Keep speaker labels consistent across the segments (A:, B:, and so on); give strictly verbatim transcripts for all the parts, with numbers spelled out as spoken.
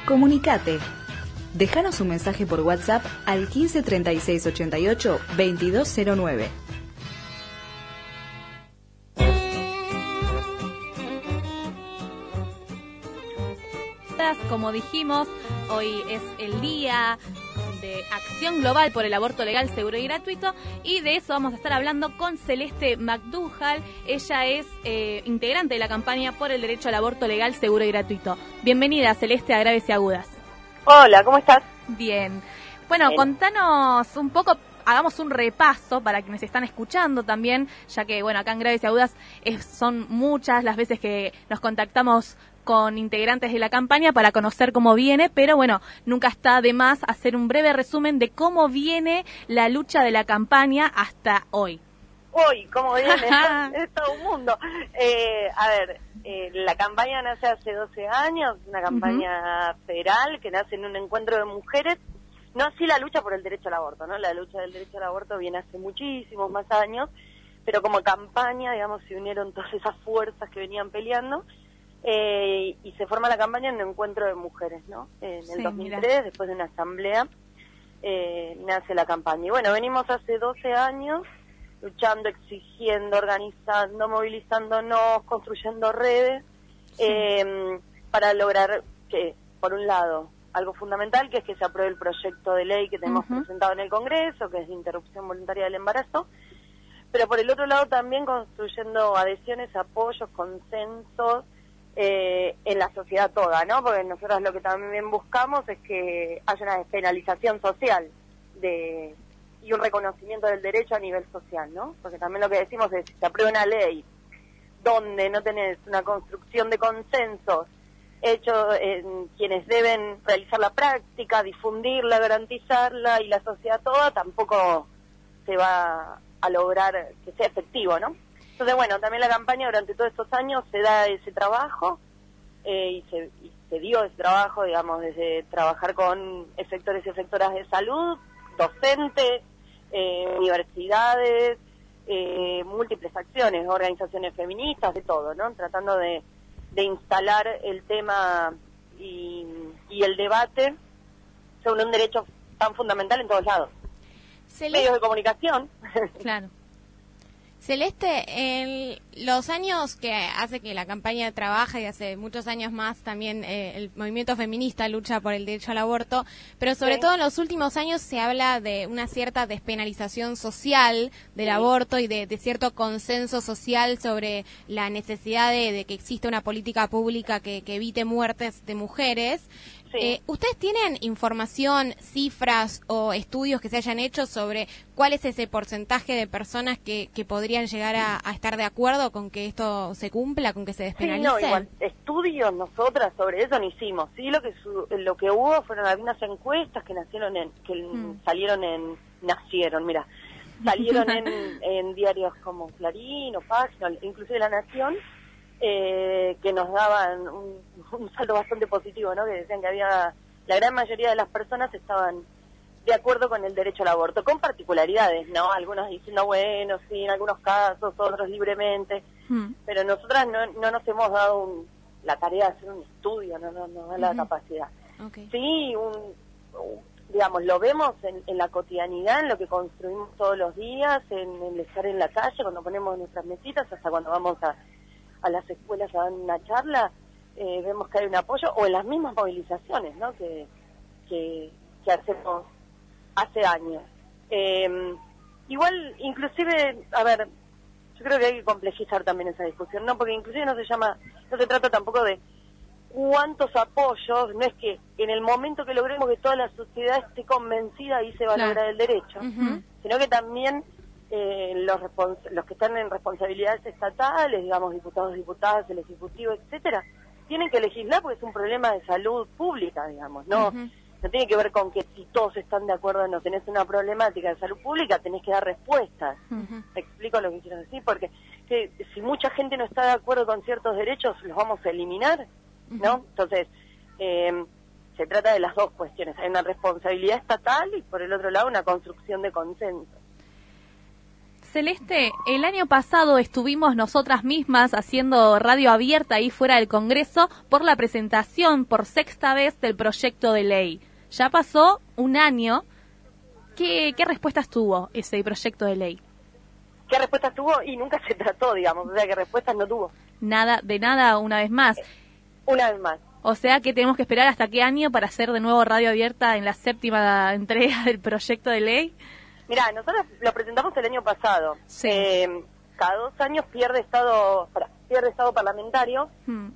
A: Comunicate. Déjanos un mensaje por WhatsApp al quince treinta y seis ochenta y ocho veintidós cero nueve.
B: Como dijimos, hoy es el día de acción global por el aborto legal, seguro y gratuito, y de eso vamos a estar hablando con Celeste McDougall. Ella es eh, integrante de la campaña por el derecho al aborto legal, seguro y gratuito. Bienvenida, Celeste, a Graves y Agudas.
C: Hola, ¿cómo estás?
B: Bien. Bueno, Bien. Contanos un poco, hagamos un repaso para quienes están escuchando también, ya que, bueno, acá en Graves y Agudas es, son muchas las veces que nos contactamos con integrantes de la campaña para conocer cómo viene, pero bueno, nunca está de más hacer un breve resumen de cómo viene la lucha de la campaña hasta hoy.
C: Hoy, ¿cómo viene? Es todo un mundo. Eh, a ver, eh, la campaña nace hace doce años, una campaña uh-huh. federal que nace en un encuentro de mujeres, no así la lucha por el derecho al aborto, ¿no? La lucha del derecho al aborto viene hace muchísimos más años, pero como campaña, digamos, se unieron todas esas fuerzas que venían peleando. Eh, y se forma la campaña en un encuentro de mujeres, ¿no? En el sí, dos mil tres, mira. Después de una asamblea, eh, nace la campaña. Y bueno, venimos hace doce años luchando, exigiendo, organizando, movilizándonos, construyendo redes, sí. eh, para lograr que, por un lado, algo fundamental, que es que se apruebe el proyecto de ley que tenemos uh-huh. presentado en el Congreso, que es de interrupción voluntaria del embarazo, pero por el otro lado también construyendo adhesiones, apoyos, consensos, Eh, en la sociedad toda, ¿no? Porque nosotros lo que también buscamos es que haya una despenalización social de y un reconocimiento del derecho a nivel social, ¿no? Porque también lo que decimos es, si se aprueba una ley donde no tenés una construcción de consensos hecho en quienes deben realizar la práctica, difundirla, garantizarla, y la sociedad toda, tampoco se va a lograr que sea efectivo, ¿no? Entonces, bueno, también la campaña durante todos estos años se da ese trabajo eh, y, se, y se dio ese trabajo, digamos, desde trabajar con efectores y efectoras de salud, docentes, eh, universidades, eh, múltiples acciones, organizaciones feministas, de todo, ¿no? Tratando de, de instalar el tema y, y el debate sobre un derecho tan fundamental en todos lados. Celeste. Medios de comunicación.
D: Claro. Celeste, en los años que hace que la campaña trabaja y hace muchos años más también eh, el movimiento feminista lucha por el derecho al aborto, pero sobre sí. todo en los últimos años se habla de una cierta despenalización social del sí. aborto y de, de cierto consenso social sobre la necesidad de, de que exista una política pública que, que evite muertes de mujeres. Sí. Eh, ¿Ustedes tienen información, cifras o estudios que se hayan hecho sobre cuál es ese porcentaje de personas que, que podrían llegar a, a estar de acuerdo con que esto se cumpla, con que se despenalice?
C: Sí, no, igual, estudios nosotras sobre eso no hicimos. Sí, lo que su, lo que hubo fueron algunas encuestas que nacieron en, que hmm. salieron en, nacieron, mira, salieron en, en diarios como Clarín o Página, inclusive La Nación, Eh, que nos daban un, un saldo bastante positivo, ¿no? Que decían que había, la gran mayoría de las personas estaban de acuerdo con el derecho al aborto, con particularidades, ¿no? Algunos diciendo, bueno, sí, en algunos casos, otros libremente, mm. pero nosotras no, no nos hemos dado un, la tarea de hacer un estudio, no nos no, no da la uh-huh. capacidad. Okay. Sí, un, un, digamos, lo vemos en, en la cotidianidad, en lo que construimos todos los días, en el estar en la calle, cuando ponemos nuestras mesitas, hasta cuando vamos a a las escuelas a dar una charla, eh, vemos que hay un apoyo, o en las mismas movilizaciones, ¿no? que, que, que hacemos hace años. Eh, igual, inclusive, a ver, yo creo que hay que complejizar también esa discusión, ¿no? Porque inclusive no se llama, no se trata tampoco de cuántos apoyos, no es que en el momento que logremos que toda la sociedad esté convencida ahí se va a claro. lograr el derecho, uh-huh. sino que también Eh, los respons- los que están en responsabilidades estatales, digamos, diputados, diputadas, el Ejecutivo, etcétera, tienen que legislar porque es un problema de salud pública, digamos, no uh-huh. no tiene que ver con que si todos están de acuerdo no tenés una problemática de salud pública, tenés que dar respuestas. Uh-huh. ¿Me explico lo que quiero decir? Porque que, si mucha gente no está de acuerdo con ciertos derechos, los vamos a eliminar, uh-huh. ¿no? Entonces, eh, se trata de las dos cuestiones. Hay una responsabilidad estatal y, por el otro lado, una construcción de consenso.
B: Celeste, el año pasado estuvimos nosotras mismas haciendo radio abierta ahí fuera del Congreso por la presentación por sexta vez del proyecto de ley. Ya pasó un año. ¿Qué, qué respuestas tuvo ese proyecto de ley?
C: ¿Qué respuestas tuvo? Y nunca se trató, digamos, o sea, ¿qué respuestas no tuvo?
B: Nada, de nada una vez más.
C: Una vez más.
B: O sea que tenemos que esperar hasta qué año para hacer de nuevo radio abierta en la séptima entrega del proyecto de ley.
C: Mirá, nosotros lo presentamos el año pasado.
B: Sí.
C: Eh, cada dos años pierde estado pierde estado parlamentario hmm.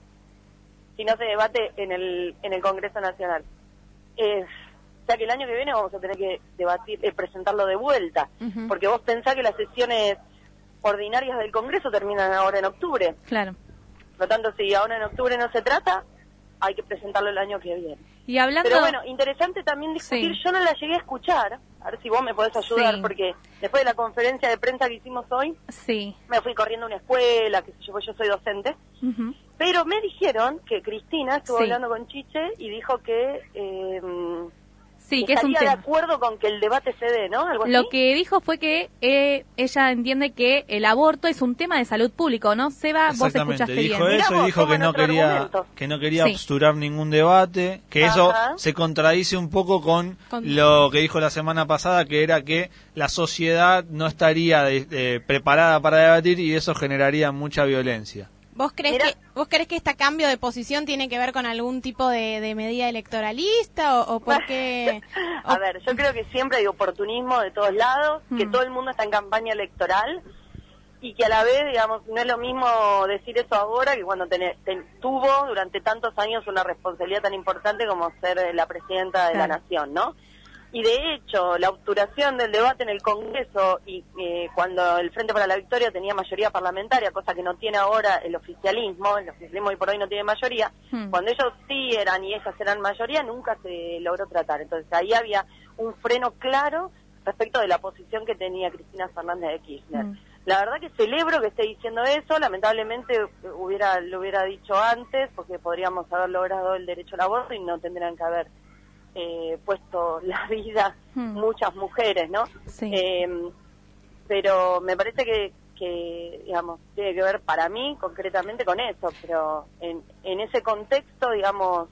C: si no se debate en el en el Congreso Nacional. Eh, o sea que el año que viene vamos a tener que debatir, eh, presentarlo de vuelta, uh-huh. porque vos pensás que las sesiones ordinarias del Congreso terminan ahora en octubre.
B: Claro.
C: Por lo tanto, si ahora en octubre no se trata, hay que presentarlo el año que viene.
B: Y hablando...
C: Pero bueno, interesante también discutir, sí. Yo no la llegué a escuchar, a ver si vos me podés ayudar, sí. Porque después de la conferencia de prensa que hicimos hoy,
B: sí.
C: Me fui corriendo a una escuela, que yo, yo soy docente, uh-huh. Pero me dijeron que Cristina estuvo sí. hablando con Chiche y dijo que... Eh,
B: Sí, que
C: estaría
B: es un
C: de acuerdo con que el debate se dé, ¿no? ¿Algo así?
B: Lo que dijo fue que eh, ella entiende que el aborto es un tema de salud público, ¿no? Seba, vos escuchaste bien.
E: Dijo eso y dijo que no quería que no quería sí. obsturar ningún debate, que Ajá. eso se contradice un poco con, con lo que dijo la semana pasada, que era que la sociedad no estaría de, de, preparada para debatir y eso generaría mucha violencia.
D: ¿Vos crees, que, ¿Vos crees que este cambio de posición tiene que ver con algún tipo de, de medida electoralista o, o por qué?
C: A ver, yo creo que siempre hay oportunismo de todos lados, mm. que todo el mundo está en campaña electoral y que a la vez, digamos, no es lo mismo decir eso ahora que cuando ten, ten, tuvo durante tantos años una responsabilidad tan importante como ser la presidenta de claro. la nación, ¿no? Y de hecho, la obturación del debate en el Congreso y eh, cuando el Frente para la Victoria tenía mayoría parlamentaria, cosa que no tiene ahora el oficialismo, el oficialismo hoy por hoy no tiene mayoría, hmm. cuando ellos sí eran y ellas eran mayoría, nunca se logró tratar. Entonces ahí había un freno claro respecto de la posición que tenía Cristina Fernández de Kirchner. Hmm. La verdad que celebro que esté diciendo eso, lamentablemente hubiera lo hubiera dicho antes, porque podríamos haber logrado el derecho al aborto y no tendrían que haber Eh, puesto la vida hmm. muchas mujeres, ¿no?
B: Sí.
C: Eh, pero me parece que, que, digamos, tiene que ver para mí concretamente con eso, pero en, en ese contexto, digamos,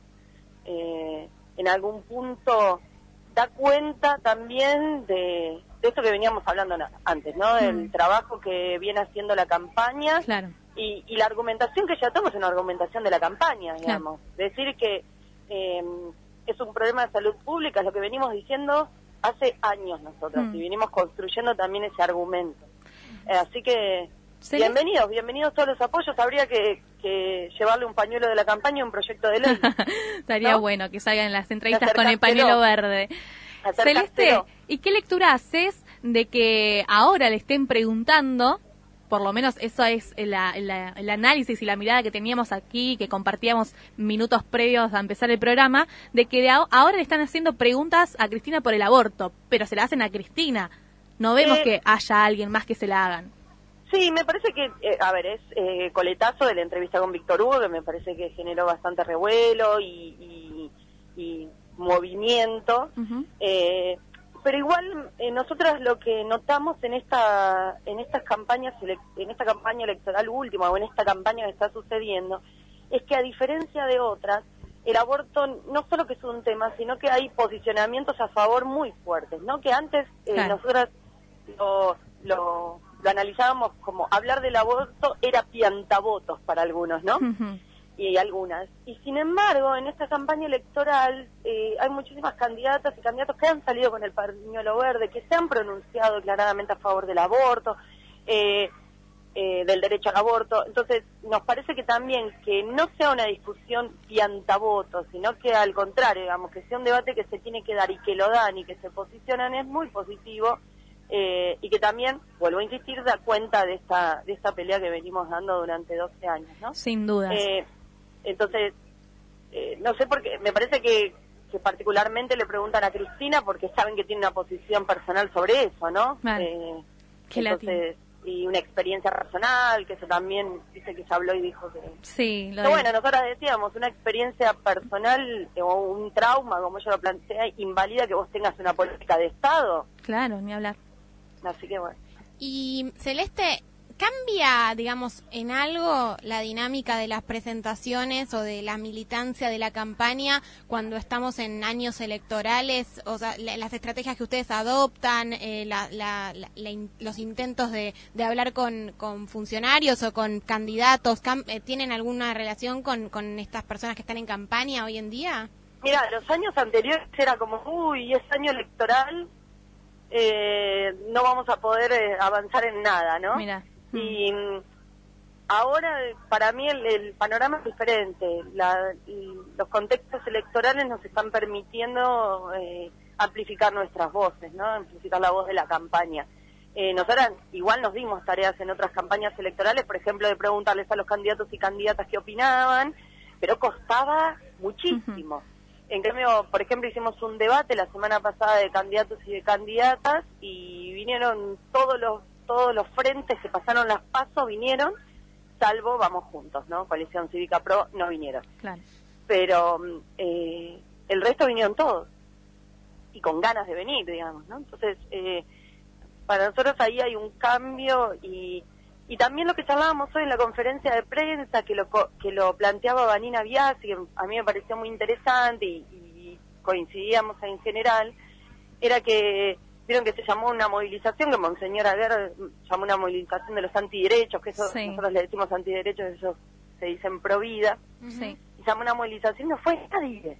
C: eh, en algún punto da cuenta también de, de eso que veníamos hablando antes, ¿no? Del hmm. trabajo que viene haciendo la campaña
B: claro.
C: y, y la argumentación que ya toma es una argumentación de la campaña, digamos. Claro. Decir que... Eh, es un problema de salud pública, es lo que venimos diciendo hace años nosotros, mm. y venimos construyendo también ese argumento. Eh, así que, ¿sí? bienvenidos, bienvenidos todos los apoyos, habría que, que llevarle un pañuelo de la campaña a un proyecto de ley.
B: Estaría ¿no? bueno que salgan las entrevistas con el pañuelo verde. Celeste, ¿y qué lectura haces de que ahora le estén preguntando, por lo menos eso es la, la, el análisis y la mirada que teníamos aquí, que compartíamos minutos previos a empezar el programa, de que de a, ahora le están haciendo preguntas a Cristina por el aborto, pero se la hacen a Cristina? No vemos eh, que haya alguien más que se la hagan.
C: Sí, me parece que, eh, a ver, es eh, coletazo de la entrevista con Víctor Hugo, que me parece que generó bastante revuelo y, y, y movimiento. Uh-huh. eh, Pero igual eh, nosotras lo que notamos en esta en estas campañas en esta campaña electoral última o en esta campaña que está sucediendo es que a diferencia de otras el aborto no solo que es un tema sino que hay posicionamientos a favor muy fuertes, ¿no? Que antes eh, claro. nosotras lo, lo lo analizábamos como hablar del aborto era piantavotos para algunos, ¿no? Uh-huh. Y algunas. Y sin embargo, en esta campaña electoral eh, hay muchísimas candidatas y candidatos que han salido con el pañuelo verde, que se han pronunciado declaradamente a favor del aborto, eh, eh, del derecho al aborto. Entonces, nos parece que también que no sea una discusión piantavotos, sino que al contrario, digamos, que sea un debate que se tiene que dar y que lo dan y que se posicionan es muy positivo. Eh, y que también, vuelvo a insistir, da cuenta de esta de esta pelea que venimos dando durante doce años, ¿no?
B: Sin duda.
C: Eh, Entonces, eh, no sé por qué, me parece que, que particularmente le preguntan a Cristina porque saben que tiene una posición personal sobre eso, ¿no?
B: Vale.
C: Eh,
B: Qué
C: entonces, y una experiencia personal, que eso también dice que se habló y dijo que...
B: Sí, lo
C: Pero bueno, nosotras decíamos, una experiencia personal eh, o un trauma, como ella lo plantea, invalida que vos tengas una política de Estado.
B: Claro, ni hablar.
C: Así que bueno.
D: Y Celeste, ¿cambia, digamos, en algo la dinámica de las presentaciones o de la militancia de la campaña cuando estamos en años electorales? O sea, las estrategias que ustedes adoptan, eh, la, la, la, la in, los intentos de, de hablar con, con funcionarios o con candidatos, cam, eh, ¿tienen alguna relación con, con estas personas que están en campaña hoy en día?
C: Mira, los años anteriores era como, uy, es año electoral, eh, no vamos a poder eh, avanzar en nada, ¿no?
B: Mira.
C: Y ahora para mí el, el panorama es diferente. La, los contextos electorales nos están permitiendo eh, amplificar nuestras voces, ¿no? Amplificar la voz de la campaña. Eh, nosotras igual nos dimos tareas en otras campañas electorales, por ejemplo, de preguntarles a los candidatos y candidatas qué opinaban, pero costaba muchísimo. Uh-huh. En cambio, por ejemplo, hicimos un debate la semana pasada de candidatos y de candidatas y vinieron todos los todos los frentes que pasaron las PASO vinieron, salvo Vamos Juntos, ¿no? Coalición Cívica Pro no vinieron.
B: Claro.
C: Pero eh, el resto vinieron todos, y con ganas de venir, digamos, ¿no? Entonces, eh, para nosotros ahí hay un cambio, y y también lo que charlábamos hoy en la conferencia de prensa, que lo que lo planteaba Vanina Biasi, que a mí me pareció muy interesante, y, y coincidíamos en general, era que vieron que se llamó una movilización, que Monseñor Aguer llamó una movilización de los antiderechos, que eso sí. Nosotros le decimos antiderechos, ellos se dicen pro vida,
B: sí.
C: Y llamó una movilización, no fue nadie.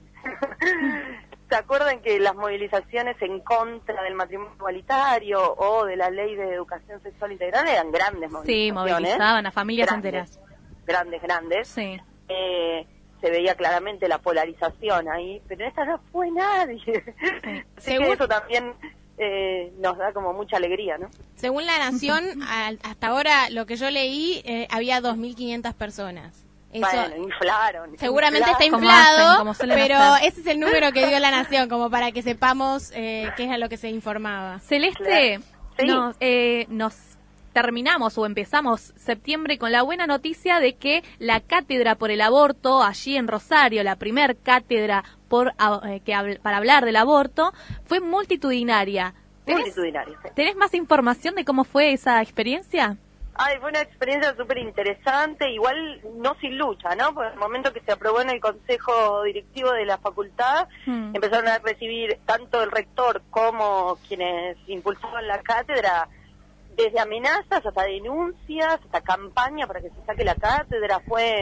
C: ¿Se acuerdan que las movilizaciones en contra del matrimonio igualitario o de la ley de educación sexual integral eran grandes movilizaciones?
B: Sí, movilizaban a familias
C: grandes,
B: enteras.
C: Grandes, grandes.
B: Sí.
C: Eh, se veía claramente la polarización ahí, pero en esta no fue nadie. Sí. Así que eso también eh, nos da como mucha alegría, ¿no?
D: Según La Nación, hasta ahora lo que yo leí, eh, había dos mil quinientas personas.
C: Eso, bueno, inflaron.
D: Seguramente
C: inflaron.
D: está inflado,
B: como hacen, como
D: pero
B: hacer.
D: Ese es el número que dio La Nación, como para que sepamos eh, qué es a lo que se informaba.
B: Celeste,
C: claro. Sí.
B: nos, eh, nos terminamos o empezamos septiembre con la buena noticia de que la cátedra por el aborto allí en Rosario, la primer cátedra por eh, que para hablar del aborto, fue multitudinaria. ¿Tenés,
C: multitudinaria, sí.
B: ¿Tenés más información de cómo fue esa experiencia?
C: Ay, fue una experiencia súper interesante, igual no sin lucha, ¿no? Porque en el momento que se aprobó en el Consejo Directivo de la Facultad, hmm. empezaron a recibir tanto el rector como quienes impulsaban la cátedra, desde amenazas hasta denuncias, hasta campaña para que se saque la cátedra. Fue,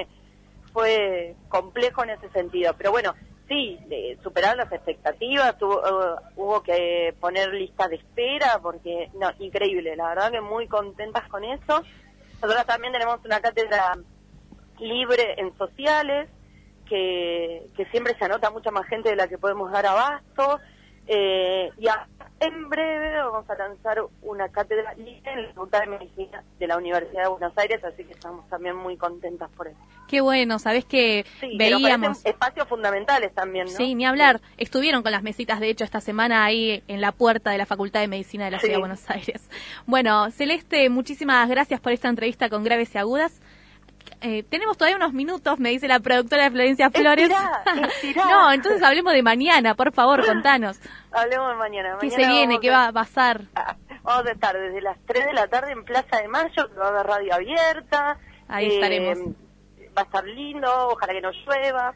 C: fue complejo en ese sentido, pero bueno, sí, eh, superaron las expectativas, hubo, uh, hubo que poner listas de espera, porque, no, increíble, la verdad que muy contentas con eso. Nosotros también tenemos una cátedra libre en sociales, que, que siempre se anota mucha más gente de la que podemos dar abasto, eh, y a, en breve vamos a lanzar una cátedra libre en la Facultad de Medicina de la Universidad de Buenos Aires, así que estamos también muy contentas por eso.
B: Qué bueno, sabés que
C: sí,
B: veíamos
C: espacios fundamentales también, ¿no?
B: Sí, ni hablar. Sí. Estuvieron con las mesitas, de hecho, esta semana ahí en la puerta de la Facultad de Medicina de la Ciudad sí. de Buenos Aires. Bueno, Celeste, muchísimas gracias por esta entrevista con Graves y Agudas. Eh, tenemos todavía unos minutos, me dice la productora de Florencia Flores.
C: Estirá, estirá.
B: No, entonces hablemos de mañana, por favor, contanos.
C: Hablemos de mañana.
B: ¿Qué
C: mañana
B: se viene? ¿Qué va a pasar?
C: A, vamos a estar desde las tres de la tarde en Plaza de Mayo, que va a haber radio abierta.
B: Ahí
C: eh,
B: estaremos.
C: Va a estar lindo, ojalá que no llueva.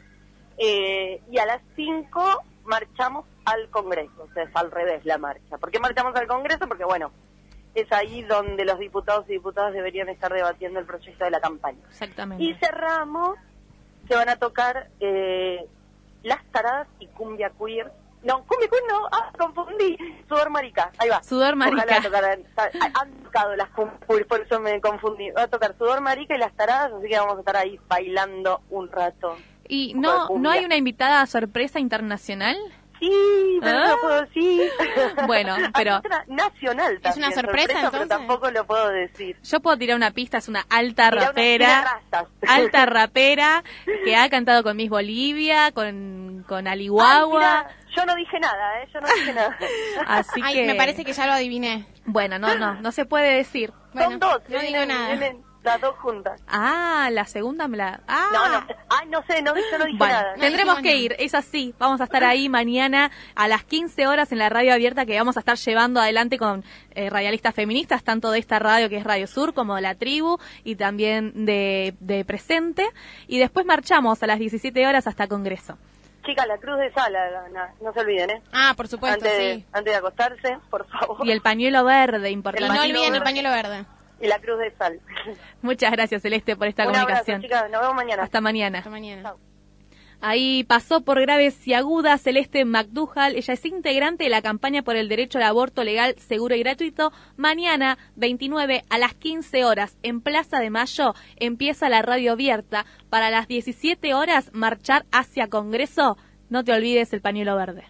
C: Eh, y a las cinco marchamos al Congreso, o sea, es al revés la marcha. ¿Por qué marchamos al Congreso? Porque, bueno, es ahí donde los diputados y diputadas deberían estar debatiendo el proyecto de la campaña.
B: Exactamente.
C: Y cerramos, que van a tocar eh, Las Taradas y Cumbia Queer. No, Cumbia Queer no, ah, confundí. Sudor Marica, ahí va.
B: Sudor Marica.
C: Ojalá tocaran, han tocado las Cumbia Queer, por eso me confundí. Va a tocar Sudor Marica y Las Taradas, así que vamos a estar ahí bailando un rato.
B: ¿Y no, no hay una invitada sorpresa internacional?
C: Sí, pero
B: ¿Ah?
C: no puedo decir.
B: Bueno, pero...
C: nacional también.
D: Es una sorpresa,
C: sorpresa
D: entonces.
C: Pero tampoco lo puedo decir.
B: Yo puedo tirar una pista, es una alta
C: Tira
B: rapera.
C: Una,
B: alta rapera que ha cantado con Miss Bolivia, con, con Alihuahua.
C: Ay, yo no dije nada, ¿eh? Yo no dije nada.
B: Así
D: Ay,
B: que...
D: me parece que ya lo adiviné.
B: Bueno, no, no, no se puede decir.
D: Bueno,
C: Son dos,
D: no
C: vienen,
D: digo nada.
C: vienen las dos juntas.
B: Ah, la segunda me la... Ah.
C: No, no, ay, no sé, no, yo no dije
B: bueno,
C: nada.
B: Tendremos que ir, es así. Vamos a estar ahí mañana a las quince horas en la radio abierta que vamos a estar llevando adelante con eh, radialistas feministas, tanto de esta radio que es Radio Sur como de La Tribu y también de, de Presente. Y después marchamos a las diecisiete horas hasta Congreso.
C: Chicas, la cruz de sala, no, no se olviden, ¿eh?
D: Ah, por supuesto,
C: antes de,
D: sí.
C: Antes de acostarse, por favor.
B: Y el pañuelo verde, importante.
D: Y no olviden el pañuelo verde.
C: Y la cruz de sal.
B: Muchas gracias, Celeste, por esta
C: Un
B: comunicación.
C: abrazo, chicas, nos vemos mañana.
B: Hasta mañana.
D: Hasta mañana.
C: Chao.
B: Ahí pasó por graves y agudas Celeste McDougall. Ella es integrante de la campaña por el derecho al aborto legal, seguro y gratuito. Mañana, veintinueve, a las quince horas, en Plaza de Mayo, empieza la radio abierta. Para las diecisiete horas, marchar hacia Congreso. No te olvides el pañuelo verde.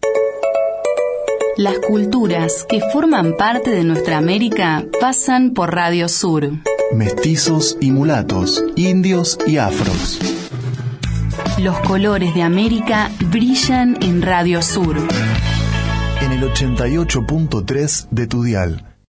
A: Las culturas que forman parte de nuestra América pasan por Radio Sur.
F: Mestizos y mulatos, indios y afros.
A: Los colores de América brillan en Radio Sur.
F: En el ochenta y ocho punto tres de tu dial.